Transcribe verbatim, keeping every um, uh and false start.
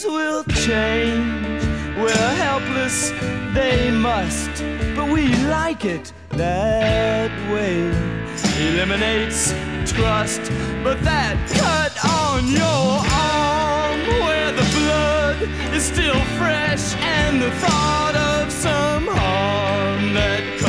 things will change. We're helpless, they must, but we like it that way. Eliminates trust, but that cut on your arm where the blood is still fresh and the thought of some harm that